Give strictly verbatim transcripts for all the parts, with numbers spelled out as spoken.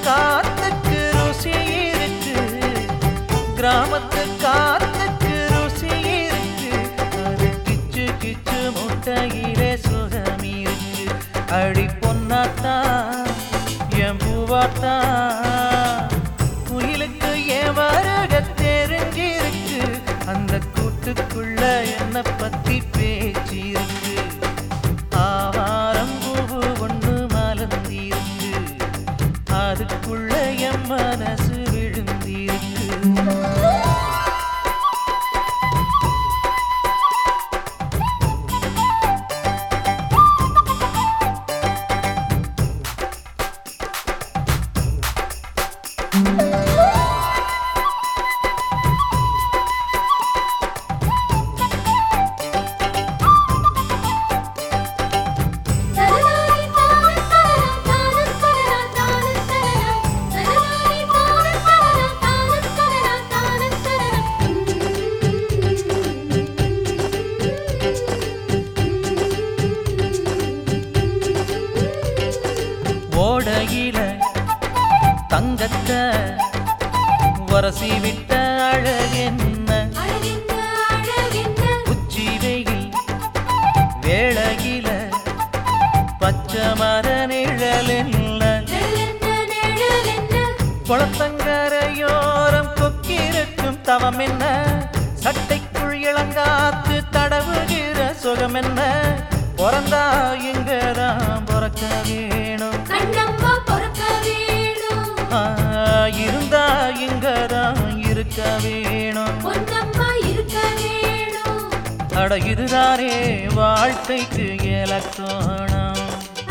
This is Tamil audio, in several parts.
காத்துக்கு ருசி இருக்கு, கிராமத்து காத்துக்கு ருசி இருக்கு. அது கிச்சு கிச்சு முட்டையிலே சுகம் இருக்கு. அடி பொன்னாத்தா என் பூவாத்தா, குயிலுக்கு என் வருக தெரிஞ்சிருக்கு. அந்த கூட்டுக்குள்ள என்ன பத்தி பேச்சு இருக்கு. ஆவாரம் பூவு ஒண்ணு மலர்ந்திருக்கு, அதுக்குள்ள என் மனசு விழுந்திருக்கு. ஓடையில தங்கத்தை வரசி விட்ட அழகென்ன, உச்சி வெயில் வேளையில பச்சை மர நிழல் என்ன, குளத்தங்கரையோரம் கொக்கிருக்கும் தவம் என்ன, சட்டைக்குள் இளங்காத்து தடவுகிற சுகம் என்ன. பிறந்தா இங்கதான் பிறக்க வேணும், இருந்தா இங்கதான் இருக்க வேணும். அட இதுதானே வாழ்க்கைக்கு இலக்கணம்.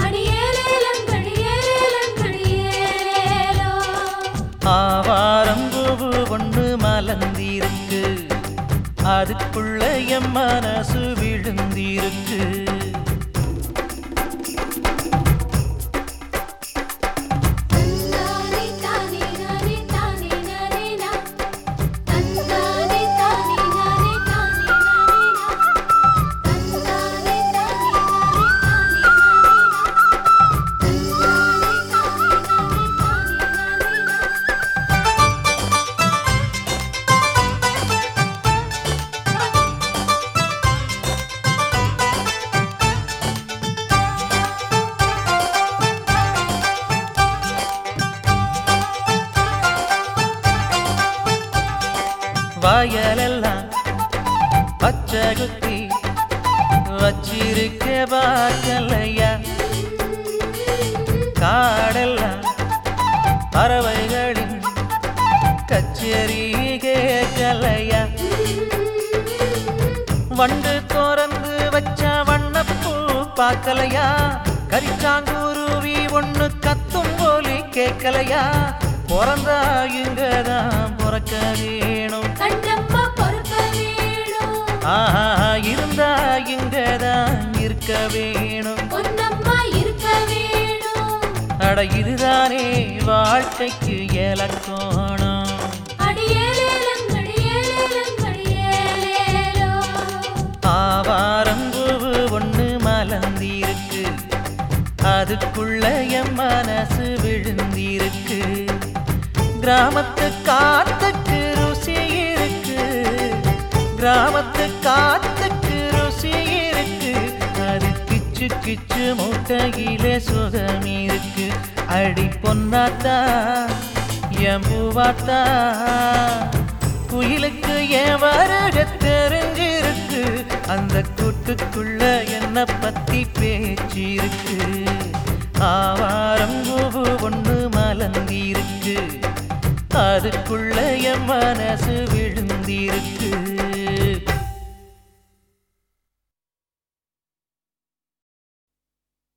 ஆவாரம் பூவு ஒண்ணு மலர்ந்திருக்கு, அதுக்குள்ள என் மனசு விழுந்திருக்கு. வயலெல்லாம் பச்சை குத்தி வச்சிருக்க பார்க்கலையா, காடெல்லாம் பறவைகளின் கச்சேரி கேட்கலையா, வண்டு திறந்து வச்ச வண்ணப்பூ பார்க்கலையா, கரிச்சாங்குருவி ஒண்ணு கத்தும் போலி கேட்கலையா. பிறந்தா இங்கதான் பிறக்க வேணும், ஆஹா இருந்தா இங்கதான் இருக்க வேணும். அட இதுதானே வாழ்க்கைக்கு இலக்கணம். ஆவாரம் பூவு ஒண்ணு மலர்ந்திருக்கு, அதுக்குள்ள என் மனசு விழுந்திருக்கு. கிராமத்து காத்துக்கு ருசி இருக்கு, கிராமத்து காத்துக்கு ருசி இருக்கு. அது கிச்சு கிச்சு முட்டையிலே சுகம் இருக்கு. அடி பொன்னாத்தா என் பூவாத்தா, குயிலுக்கு என் வருக தெரிஞ்சிருக்கு. அந்த கூட்டுக்குள்ள என்ன பத்தி பேச்சு இருக்கு. ஆவாரம் பூவு ஒண்ணு மலர்ந்திருக்கு, அதுக்குள்ள என் மனசு விழுந்திருக்கு.